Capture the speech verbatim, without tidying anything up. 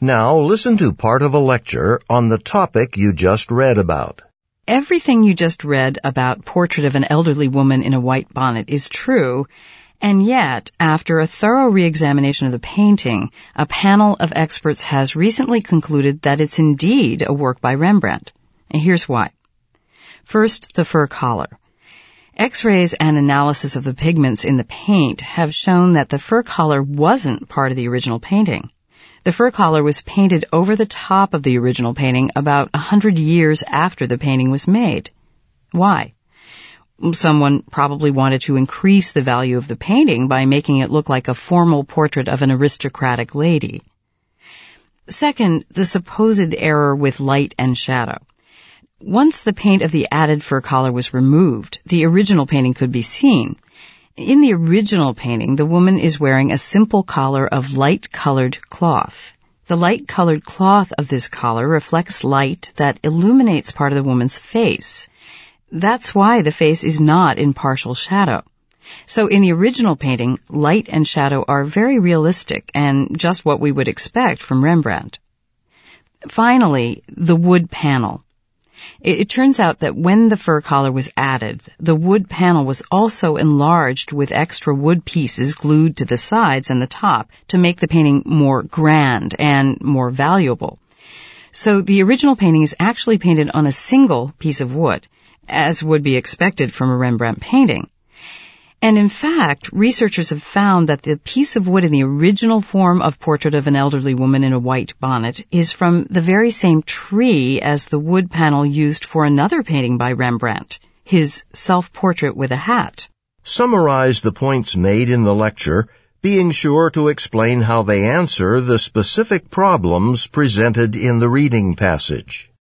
Now listen to part of a lecture on the topic you just read about. Everything you just read about Portrait of an Elderly Woman in a White Bonnet is true, and yet, after a thorough re-examination of the painting, a panel of experts has recently concluded that it's indeed a work by Rembrandt. And here's why. First, the fur collar. X-rays and analysis of the pigments in the paint have shown that the fur collar wasn't part of the original painting. The fur collar was painted over the top of the original painting about a hundred years after the painting was made. Why? Someone probably wanted to increase the value of the painting by making it look like a formal portrait of an aristocratic lady. Second, the supposed error with light and shadow. Once the paint of the added fur collar was removed, the original painting could be seen. In the original painting, the woman is wearing a simple collar of light-colored cloth. The light-colored cloth of this collar reflects light that illuminates part of the woman's face. That's why the face is not in partial shadow. So in the original painting, light and shadow are very realistic and just what we would expect from Rembrandt. Finally, the wood panel. It, it turns out that when the fur collar was added, the wood panel was also enlarged with extra wood pieces glued to the sides and the top to make the painting more grand and more valuable. So the original painting is actually painted on a single piece of wood, as would be expected from a Rembrandt painting. And in fact, researchers have found that the piece of wood in the original form of Portrait of an Elderly Woman in a White Bonnet is from the very same tree as the wood panel used for another painting by Rembrandt, his Self-Portrait with a Hat. Summarize the points made in the lecture, being sure to explain how they answer the specific problems presented in the reading passage.